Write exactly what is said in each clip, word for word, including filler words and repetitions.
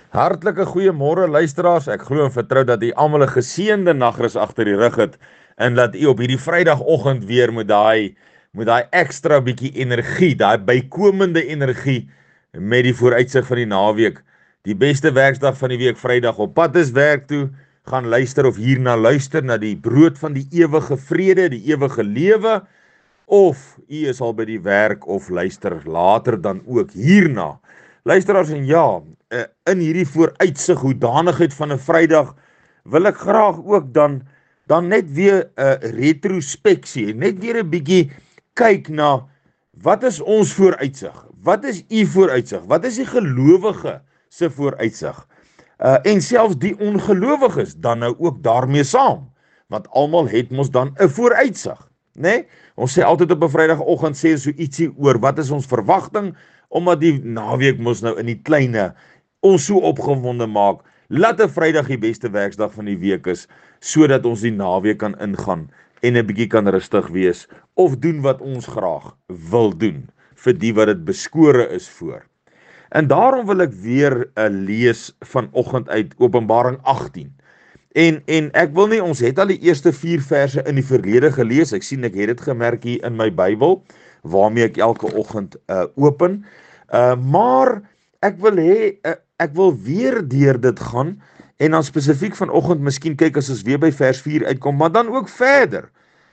Hartlike goeiemôre luisteraars. Ek glo en vertrou dat u almal 'n geseënde nagrus agter die rug het en dat u op hierdie Vrydagoggend weer met daai met daai ekstra bietjie energie, daai bykomende energie met die vooruitsig van die naweek, die beste werksdag van die week, Vrydag op pad is werk toe, gaan luister of hierna luister na die brood van die ewige vrede, die ewige lewe, of u is al by die werk of luister later dan ook hierna. Luisteraars, en ja, eh, in hierdie vooruitsig hoedanigheid van 'n Vrydag wil ek graag ook dan dan net weer 'n uh, retrospeksie, net weer 'n bietjie kyk na wat is ons vooruitsig? Wat is u vooruitsig? Wat is die gelowige se vooruitsig? Uh, en selfs die ongelowiges dan nou ook daarmee saam, want almal het mos dan 'n vooruitsig, né? Nee? Ons sê altyd op 'n Vrydagoggend sê so ietsie oor wat is ons verwagting, omdat die naweek mos nou in die kleine ons so opgewonde maak. Laat 'n Vrydag die beste werksdag van die week is, sodat ons die naweek kan ingaan en 'n bietjie kan rustig wees of doen wat ons graag wil doen vir die wat dit beskore is voor. En daarom wil ek weer 'n uh, lees vanoggend uit Openbaring agttien. En en ek wil nie, ons het al die eerste vier verse in die verlede gelees. Ek sien ek het dit gemerk hier in my Bybel waarmee ek elke oggend uh, open. Uh, maar ek wil hê uh, ek wil weer deur dit gaan en dan spesifiek vanoggend miskien kyk as ons weer by vers vier uitkom, maar dan ook verder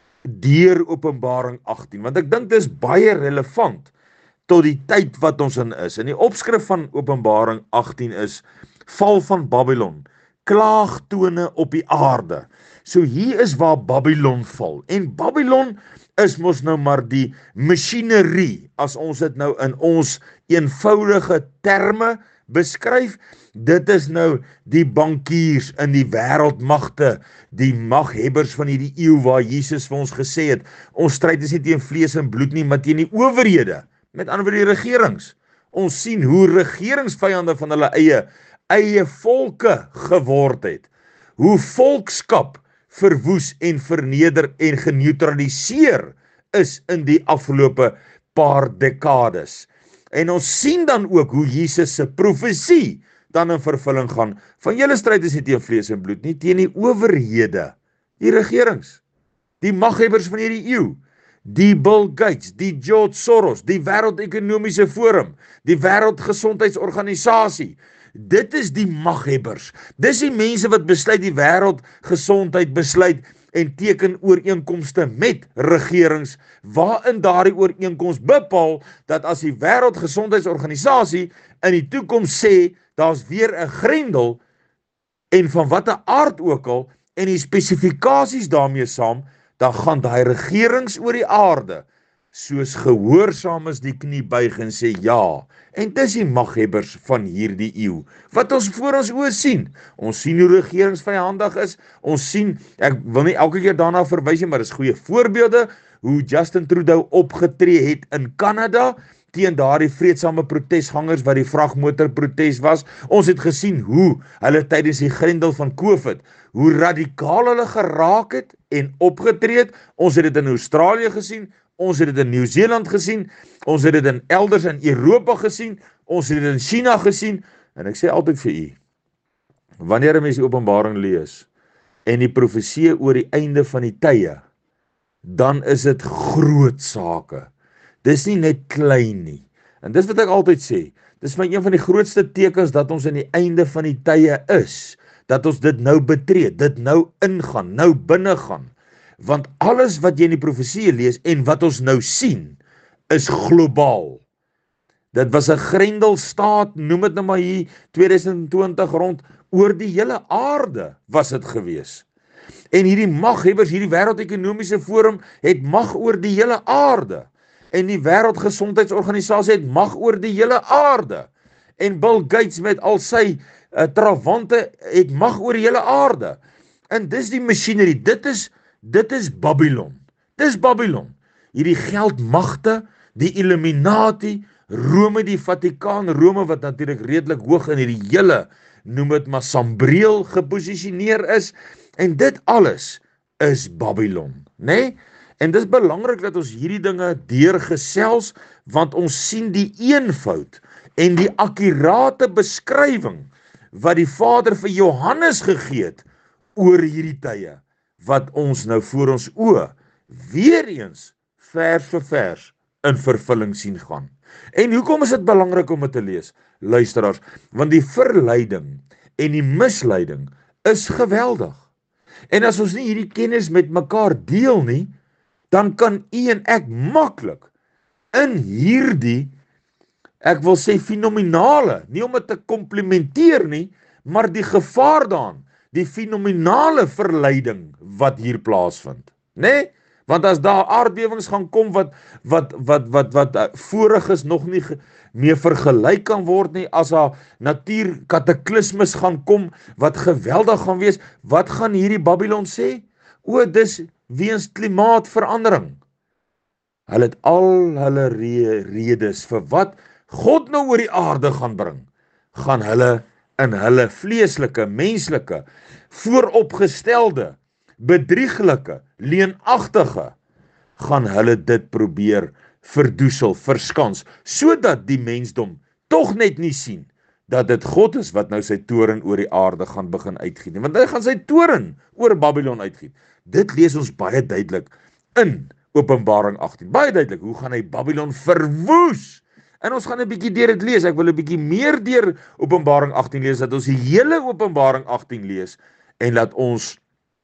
deur Openbaring agttien, want ek dink dit is baie relevant tot die tyd wat ons in is. En die opskrif van Openbaring agttien is Val van Babylon, klaagtone op die aarde. So hier is waar Babylon val. En Babylon is mos nou maar die masjinerie, as ons dit nou in ons eenvoudige terme beskryf. Dit is nou die bankiers in die wêreldmagte, die maghebbers van hierdie eeu waar Jesus vir ons gesê het, ons stryd is nie teen vlees en bloed nie, maar teen die owerhede, met ander woorde die regerings. Ons sien hoe regeringsvyande van hulle eie eie volke geword het. Hoe volkskap verwoes en verneder en geneutraliseer is in die afgelope paar dekades. En ons sien dan ook hoe Jesus se profesie dan in vervulling gaan, van julle stryd is nie teen vlees en bloed nie, teen die owerhede, die regerings, die maghebbers van hierdie eeu, die Bill Gates, die George Soros, die Wêreldekonomiese Forum, die Wêreldgesondheidsorganisasie. Dit is die maghebbers. Dis die mense wat besluit die wêreldgesondheid besluit en teken ooreenkomste met regerings, waarin daardie ooreenkoms bepaal dat as die Wêreldgesondheidsorganisasie in die toekoms sê, daar's weer 'n grendel en van watter aard ook al en die spesifikasies daarmee saam, dan gaan daai regerings oor die aarde soos gehoorsaam is die knie buig en sê ja. En dis die maghebbers van hierdie eeu, wat ons voor ons oë sien. Ons sien hoe regerings vyandig is, ons sien, ek wil nie elke keer daarna verwys nie, maar dis goeie voorbeelde, hoe Justin Trudeau opgetree het in Kanada, teen daardie vreedsame protesgangers wat die vragmotor protes was. Ons het gesien hoe hulle tydens die grendel van COVID, hoe radikaal hulle geraak het en opgetree het. Ons het dit in Australië gesien, ons het dit in Nieu-Seeland gesien, ons het dit in elders in Europa gesien, ons het dit in China gesien, en ek sê altyd vir u, wanneer 'n mens die Openbaring lees, en die profeseë oor die einde van die tye, dan is dit groot sake. Dis nie net klein nie. En dis wat ek altyd sê, dis my een van die grootste tekens dat ons in die einde van die tye is, dat ons dit nou betree, dit nou ingaan, nou binne gaan. Want alles wat jy in die profesie lees en wat ons nou sien, is globaal. Dit was 'n grendelstaat, noem dit nou maar hier twintig twintig rond, oor die hele aarde was dit gewees. En hierdie maghebbers, hierdie Wêreldekonomiese Forum het mag oor die hele aarde. En die Wêreldgesondheidsorganisasie het mag oor die hele aarde. En Bill Gates met al sy uh, trawante het mag oor die hele aarde. En dis die masjinerie, dit is Dit is Babylon. Dis Babylon. Hierdie geldmagte, die Illuminati, Rome, die Vatikaan, Rome wat natuurlik redelik hoog in hierdie hele, noem dit maar sambreel geposisioneer is, en dit alles is Babylon, né? Nee? En dis belangrik dat ons hierdie dinge deurgesels, want ons sien die eenvoud en die akkurate beskrywing wat die Vader vir Johannes gegee het oor hierdie tye, wat ons nou voor ons oë weer eens vers vir vers in vervulling sien gaan. En hoekom is dit belangrik om dit te lees, luisteraars? Want die verleiding en die misleiding is geweldig. En as ons nie hierdie kennis met mekaar deel nie, dan kan u en ek maklik in hierdie, ek wil sê fenomenale, nie om dit te komplimenteer nie, maar die gevaar daan, die fenomenale verleiding wat hier plaasvind, né? Want as daar aardbewings gaan kom wat wat wat wat wat uh, voorig is nog nie meer vergelyk kan word nie, as daar natuurkataklismes gaan kom wat geweldig gaan wees, wat gaan hierdie Babylon sê? O, dis weens klimaatverandering. Hulle het al hulle re redes vir wat God nou oor die aarde gaan bring, gaan hulle in hulle vleeslike, menslike, vooropgestelde, bedrieglike, leenagtige, gaan hulle dit probeer verdoesel, verskans, sodat die mensdom tog net nie sien, dat dit God is wat nou sy toren oor die aarde gaan begin uitgiet, want hy gaan sy toren oor Babylon uitgiet. Dit lees ons baie duidelik in Openbaring agttien, baie duidelik, hoe gaan hy Babylon verwoes? En ons gaan 'n bietjie deur dit lees, ek wil 'n bietjie meer deur Openbaring agttien lees, dat ons die hele Openbaring agttien lees, en dat ons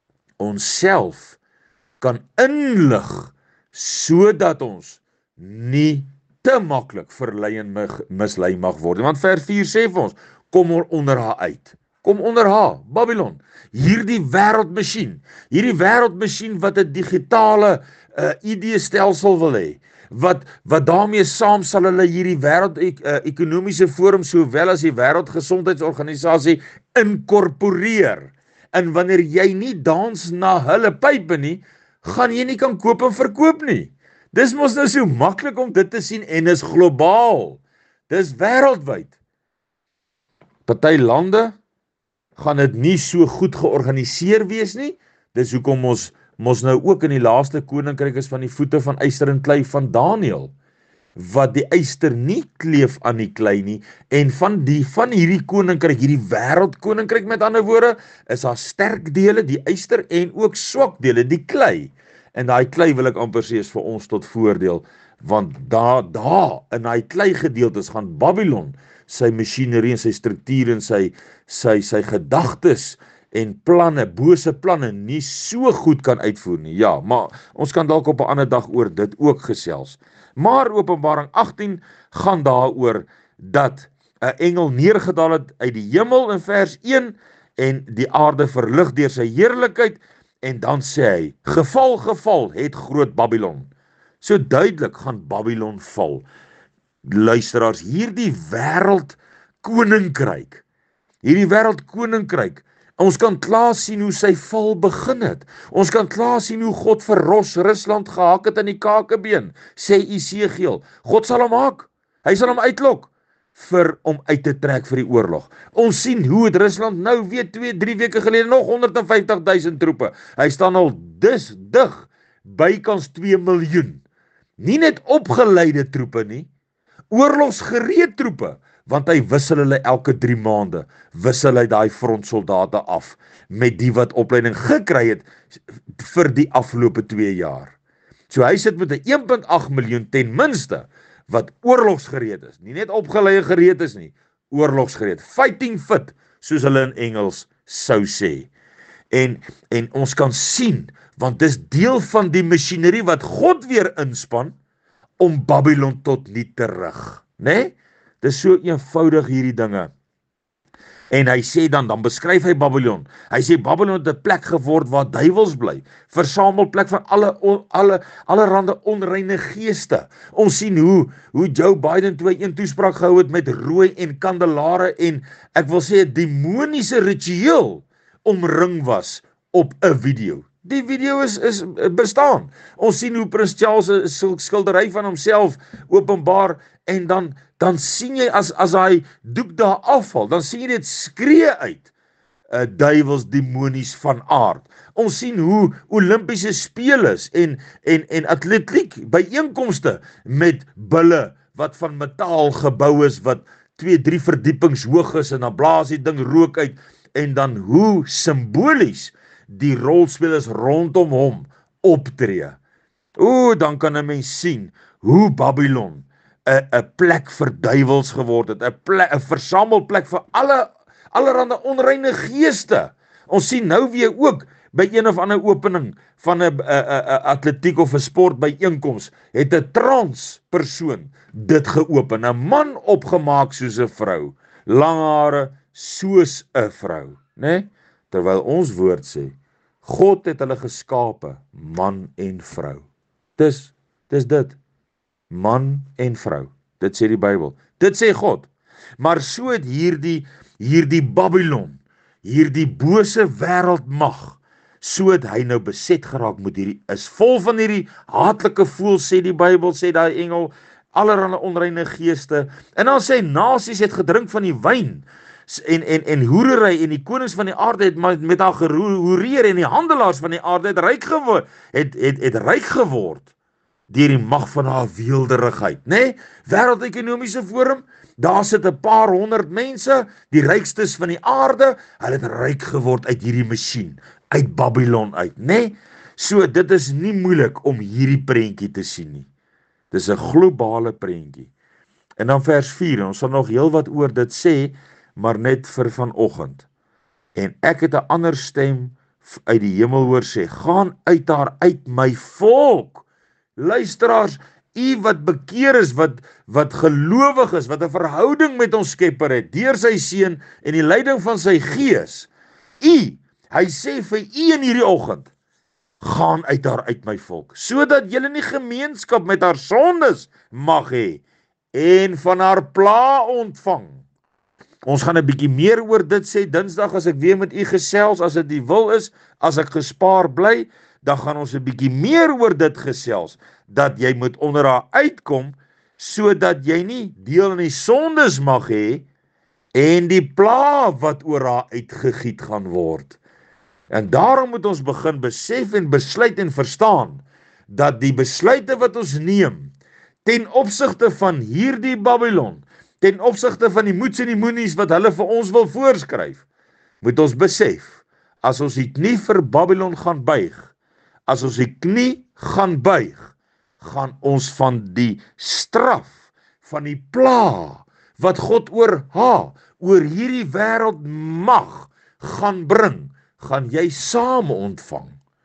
onsself kan inlig, sodat ons nie te maklik verlei en mislei mag word. Want vers vier sê vir ons, kom onder haar uit. Kom onder haar, Babylon. Hierdie wêreldmasjien, hierdie wêreldmasjien wat 'n digitale uh, ideestelsel wil hê, wat wat daarmee saam sal hulle hierdie wêreld uh, ekonomiese forum sowel as die wêreldgesondheidsorganisasie inkorporeer. En wanneer jy nie dans na hulle pype nie, gaan jy nie kan koop en verkoop nie. Dis mos nou so maklik om dit te sien, en is globaal. Dis wêreldwyd. Party lande gaan dit nie so goed georganiseer wees nie. Dis hoekom ons mos nou ook in die laaste koninkryk is van die voete van yster en klei van Daniël, wat die yster nie kleef aan die klei nie, en van die van hierdie koninkryk, hierdie wêreldkoninkryk met ander woorde, is daar sterk dele, die yster, en ook swak dele, die klei. En daai klei wil ek amper sê is vir ons tot voordeel, want daar daar in daai klei gedeeltes gaan Babylon sy masjinerie en sy struktuur en sy sy sy gedagtes en planne, bose planne nie so goed kan uitvoer nie. Ja, maar ons kan dalk op 'n ander dag oor dit ook gesels. Maar Openbaring agttien gaan daaroor dat 'n engel neergedaal het uit die hemel in vers een en die aarde verlig deur sy heerlikheid, en dan sê hy, geval, geval het groot Babylon. So duidelik gaan Babylon val. Luisteraars, hierdie wêreld koninkryk, hierdie wêreld koninkryk, ons kan klaar sien hoe sy val begin het. Ons kan klaar sien hoe God vir Ros Rusland gehak het in die kakebeen, sê Esegiel. God sal hom haak, hy sal hom uitlok vir om uit te trek vir die oorlog. Ons sien hoe het Rusland nou weer twee, drie weke gelede nog honderd en vyftig duisend troepe. Hy staan al dis dig bykans twee miljoen. Nie net opgeleide troepe nie, oorlogsgereed troepe, want hy wissel hulle elke drie maande, wissel hy daai frontsoldate af, met die wat opleiding gekry het, vir die afgelope twee jaar. So hy sit met 'n een komma agt miljoen ten minste, wat oorlogsgereed is, nie net opgeleide gereed is nie, oorlogsgereed, fighting fit, soos hulle in Engels sou sê. En, en ons kan sien, want dis deel van die masjinerie wat God weer inspan, om Babylon tot nie te rig, né? Dis so eenvoudig hierdie dinge. En hy sê dan, dan beskryf hy Babylon. Hy sê Babylon het 'n plek geword waar duiwels bly, versamelplek van alle alle allerhande onreine geeste. Ons sien hoe hoe Joe Biden toe hy een toespraak gehou het met rooi en kandelare en ek wil sê 'n demoniese ritueel omring was op 'n video. Die video is is bestaan. Ons sien hoe Prins Charles 'n skildery van homself openbaar en dan dan sien jy as as hy doek daar afval, dan sien jy dit skree uit. Uh, duiwels demonies van aard. Ons sien hoe Olimpiese spele en en en atletiek byeenkomste met bulle wat van metaal gebou is wat twee, drie verdiepings hoog is en dan blaas die ding rook uit en dan hoe simbolies die rolspelers rondom hom optree. O, dan kan 'n mens sien hoe Babylon 'n 'n plek vir duiwels geword het, 'n plek, 'n versamelplek vir alle allerhande onreine geeste. Ons sien nou weer ook by een of ander opening van 'n atletiek of 'n sportbyeenkoms het 'n trans persoon dit geopen, 'n man opgemaak soos 'n vrou, lang hare soos 'n vrou, né? Terwyl ons woord sê, God het hulle geskape, man en vrou. Dis, dis dit, man en vrou. Dit sê die Bybel. Dit sê God. Maar so het hierdie hierdie Babylon, hierdie bose wêreldmag, so het hy nou beset geraak met hierdie, is vol van hierdie haatlike voëls, sê die Bybel, sê daai engel, allerhande onreine geeste, en dan sê nasies het gedrink van die wyn, en, en, en hoerery, en die konings van die aarde het met haar gehoereer, en die handelaars van die aarde het ryk geword, het, het, het ryk geword, deur die mag van haar weelderigheid, né? Wêreldekonomiese Forum, daar sit 'n paar honderd mense, die rykstes van die aarde, hulle het ryk geword uit hierdie masjien, uit Babylon uit, né? So, dit is nie moeilik om hierdie prentjie te sien nie. Dis 'n globale prentjie. En dan vers vier, ons sal nog heel wat oor dit sê, maar net vir vanoggend. En ek het 'n ander stem uit die hemel hoor sê, gaan uit daar uit my volk. Luisteraars, u wat bekeer is, wat, wat gelowig is, wat 'n verhouding met ons Skepper het, deur sy seun en die leiding van sy gees. U, hy sê vir u in hierdie oggend, gaan uit haar uit my volk, sodat julle nie gemeenskap met haar sondes mag hê, en van haar pla ontvang. Ons gaan 'n bietjie meer oor dit sê, Dinsdag as ek weer met u gesels, as dit die wil is, as ek gespaar bly, dan gaan ons 'n bietjie meer oor dit gesels, dat jy moet onder haar uitkom, sodat jy nie deel in die sondes mag hê, en die pla wat oor haar uitgegiet gaan word. En daarom moet ons begin besef en besluit en verstaan, dat die besluite wat ons neem, ten opsigte van hierdie Babylon, ten opsigte van die moeds en die moenies wat hulle vir ons wil voorskryf, moet ons besef, as ons die knie vir Babylon gaan buig, as ons die knie gaan buig, gaan ons van die straf, van die pla, wat God oor haar, oor hierdie wêreld mag gaan bring, gaan jy saam ontvang.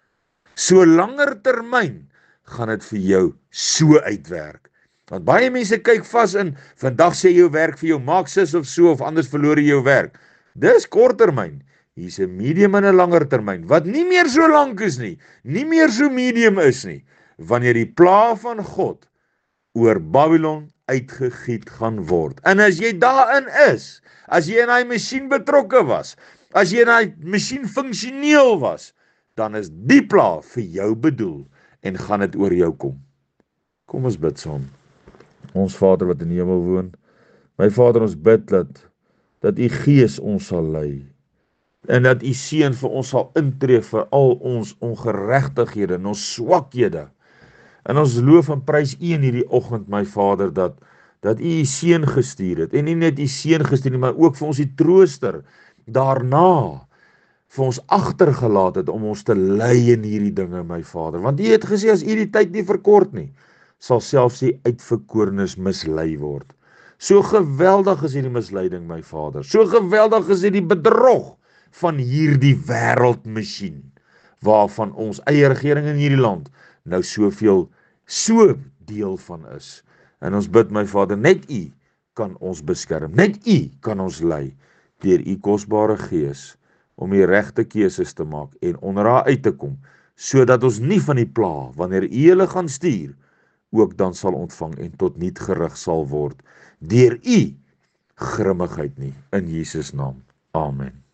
So langer termyn gaan dit vir jou so uitwerk. Want baie mense kyk vas in, vandag sê jou werk vir jou, maak sis of so, of anders verloor jy jou werk. Dis kort termyn. Hier's 'n medium en 'n langer termyn, wat nie meer so lank is nie, nie meer so medium is nie, wanneer die pla van God oor Babylon uitgegiet gaan word. En as jy daarin is, as jy in daai masjien betrokke was, as jy in daai masjien funksioneel was, dan is die pla vir jou bedoel en gaan dit oor jou kom. Kom ons bid saam. Ons Vader wat in die hemel woon, my Vader, ons bid dat, dat u Gees ons sal lei, en dat u Seun vir ons sal intree vir al ons ongeregtighede en ons swakhede. En ons loof en prys u in hierdie oggend, my Vader, dat, dat u u Seun gestuur het, en nie net u Seun gestuur het, maar ook vir ons die trooster daarna vir ons agtergelaat het om ons te lei in hierdie dinge, my Vader. Want u het gesê, as u die tyd nie verkort nie, sal selfs die uitverkorenes mislei word. So geweldig is hierdie misleiding, my Vader. So geweldig is hierdie bedrog van hierdie wêreldmasjien, waarvan ons eie regering in hierdie land nou soveel, so deel van is. En ons bid, my Vader, net u kan ons beskerm, net u kan ons lei, deur u kosbare Gees, om die regte keuses te maak en onder haar uit te kom, sodat ons nie van die pla, wanneer u hulle gaan stuur, ook dan sal ontvang en tot niet gerig sal word, deur u grimmigheid nie, in Jesus naam. Amen.